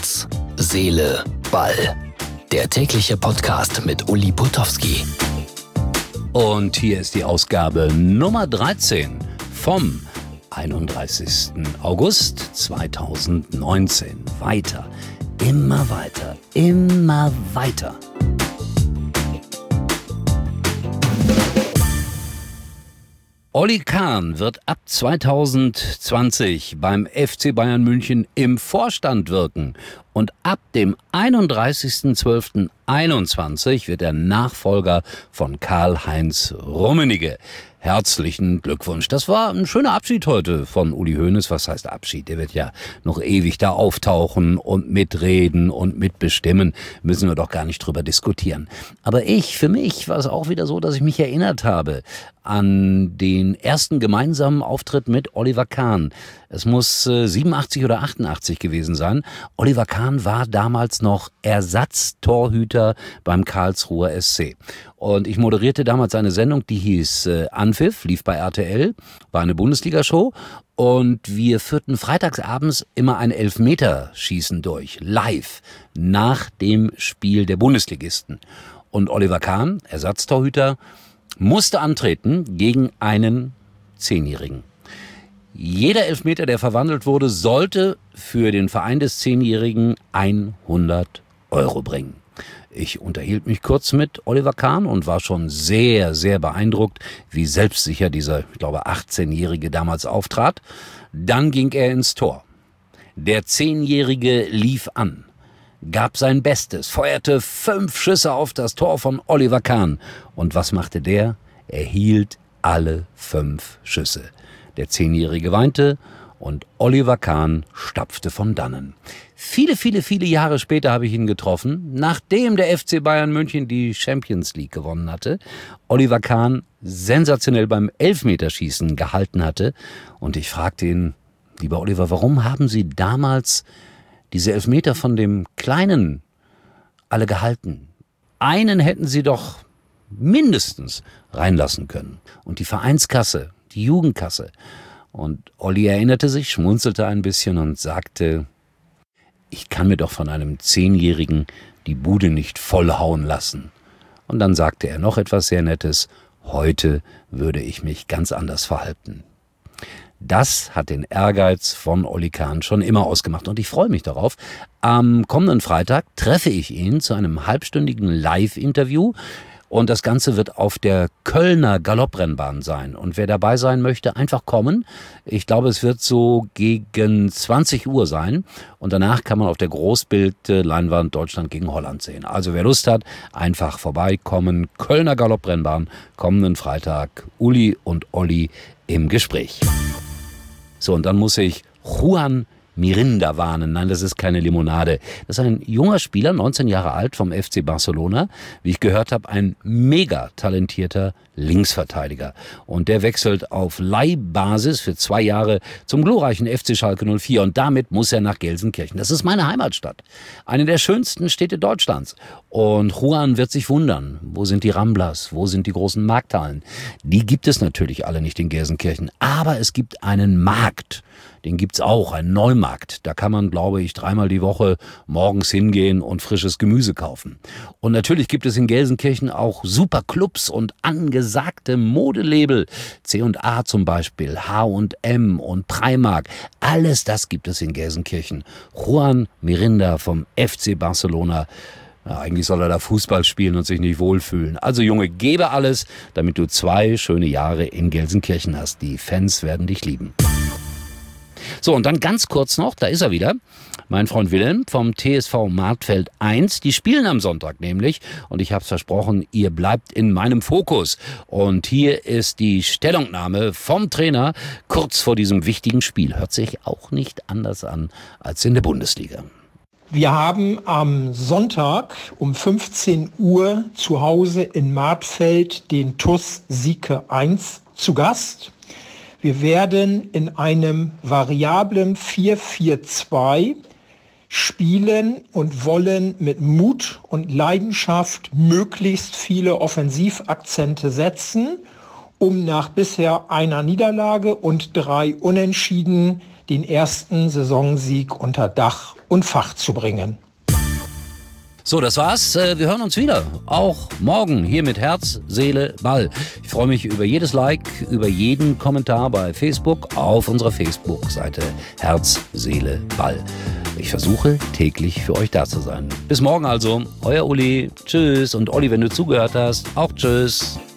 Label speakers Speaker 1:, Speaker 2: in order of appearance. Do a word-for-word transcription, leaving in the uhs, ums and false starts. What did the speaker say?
Speaker 1: Herz, Seele, Ball. Der tägliche Podcast mit Uli Putowski.
Speaker 2: Und hier ist die Ausgabe Nummer dreizehn vom einunddreißigsten August zweitausendneunzehn. Weiter, immer weiter, immer weiter. Oli Kahn wird ab zweitausendzwanzig beim F C Bayern München im Vorstand wirken und ab dem einunddreißigsten zwölften einundzwanzig wird er Nachfolger von Karl-Heinz Rummenigge. Herzlichen Glückwunsch. Das war ein schöner Abschied heute von Uli Hoeneß. Was heißt Abschied? Der wird ja noch ewig da auftauchen und mitreden und mitbestimmen. Müssen wir doch gar nicht drüber diskutieren. Aber ich, für mich war es auch wieder so, dass ich mich erinnert habe an den ersten gemeinsamen Auftritt mit Oliver Kahn. Es muss äh, siebenundachtzig oder achtundachtzig gewesen sein. Oliver Kahn war damals noch Ersatztorhüter beim Karlsruher S C. Und ich moderierte damals eine Sendung, die hieß äh, Anpfiff, lief bei R T L, war eine Bundesliga-Show. Und wir führten freitagsabends immer ein Elfmeterschießen durch, live, nach dem Spiel der Bundesligisten. Und Oliver Kahn, Ersatztorhüter, musste antreten gegen einen Zehnjährigen. Jeder Elfmeter, der verwandelt wurde, sollte für den Verein des Zehnjährigen hundert Euro bringen. Ich unterhielt mich kurz mit Oliver Kahn und war schon sehr, sehr beeindruckt, wie selbstsicher dieser, ich glaube, achtzehnjährige damals auftrat. Dann ging er ins Tor. Der Zehnjährige lief an, gab sein Bestes, feuerte fünf Schüsse auf das Tor von Oliver Kahn. Und was machte der? Er hielt alle fünf Schüsse. Der Zehnjährige weinte und Oliver Kahn stapfte von dannen. Viele, viele, viele Jahre später habe ich ihn getroffen, nachdem der F C Bayern München die Champions League gewonnen hatte. Oliver Kahn sensationell beim Elfmeterschießen gehalten hatte. Und ich fragte ihn, lieber Oliver, warum haben Sie damals diese Elfmeter von dem Kleinen alle gehalten? Einen hätten Sie doch mindestens reinlassen können. Und die Vereinskasse, die Jugendkasse. Und Olli erinnerte sich, schmunzelte ein bisschen und sagte, ich kann mir doch von einem Zehnjährigen die Bude nicht vollhauen lassen. Und dann sagte er noch etwas sehr Nettes, heute würde ich mich ganz anders verhalten. Das hat den Ehrgeiz von Oli Kahn schon immer ausgemacht und ich freue mich darauf. Am kommenden Freitag treffe ich ihn zu einem halbstündigen Live-Interview. Und das Ganze wird auf der Kölner Galopprennbahn sein. Und wer dabei sein möchte, einfach kommen. Ich glaube, es wird so gegen zwanzig Uhr sein. Und danach kann man auf der Großbildleinwand Deutschland gegen Holland sehen. Also wer Lust hat, einfach vorbeikommen. Kölner Galopprennbahn, kommenden Freitag. Uli und Olli im Gespräch. So, und dann muss ich Juan Miranda warnen. Nein, das ist keine Limonade. Das ist ein junger Spieler, neunzehn Jahre alt, vom F C Barcelona. Wie ich gehört habe, ein mega talentierter Linksverteidiger. Und der wechselt auf Leihbasis für zwei Jahre zum glorreichen F C Schalke null vier. Und damit muss er nach Gelsenkirchen. Das ist meine Heimatstadt. Eine der schönsten Städte Deutschlands. Und Juan wird sich wundern. Wo sind die Ramblas? Wo sind die großen Markthallen? Die gibt es natürlich alle nicht in Gelsenkirchen. Aber es gibt einen Markt. Den gibt's auch, einen Neumarkt. Da kann man, glaube ich, dreimal die Woche morgens hingehen und frisches Gemüse kaufen. Und natürlich gibt es in Gelsenkirchen auch super Clubs und angesagte Modelabel. C und A zum Beispiel, H und M und Primark. Alles das gibt es in Gelsenkirchen. Juan Miranda vom F C Barcelona. Ja, eigentlich soll er da Fußball spielen und sich nicht wohlfühlen. Also Junge, gebe alles, damit du zwei schöne Jahre in Gelsenkirchen hast. Die Fans werden dich lieben. So, und dann ganz kurz noch, da ist er wieder, mein Freund Wilhelm vom T S V Martfeld eins. Die spielen am Sonntag nämlich und ich habe es versprochen, ihr bleibt in meinem Fokus. Und hier ist die Stellungnahme vom Trainer kurz vor diesem wichtigen Spiel. Hört sich auch nicht anders an als in der Bundesliga.
Speaker 3: Wir haben am Sonntag um fünfzehn Uhr zu Hause in Martfeld den T U S Sieke eins zu Gast. Wir werden in einem variablen vier vier zwei spielen und wollen mit Mut und Leidenschaft möglichst viele Offensivakzente setzen, um nach bisher einer Niederlage und drei Unentschieden den ersten Saisonsieg unter Dach und Fach zu bringen.
Speaker 2: So, das war's. Wir hören uns wieder. Auch morgen hier mit Herz, Seele, Ball. Ich freue mich über jedes Like, über jeden Kommentar bei Facebook auf unserer Facebook-Seite Herz, Seele, Ball. Ich versuche täglich für euch da zu sein. Bis morgen also. Euer Uli. Tschüss. Und Olli, wenn du zugehört hast, auch tschüss.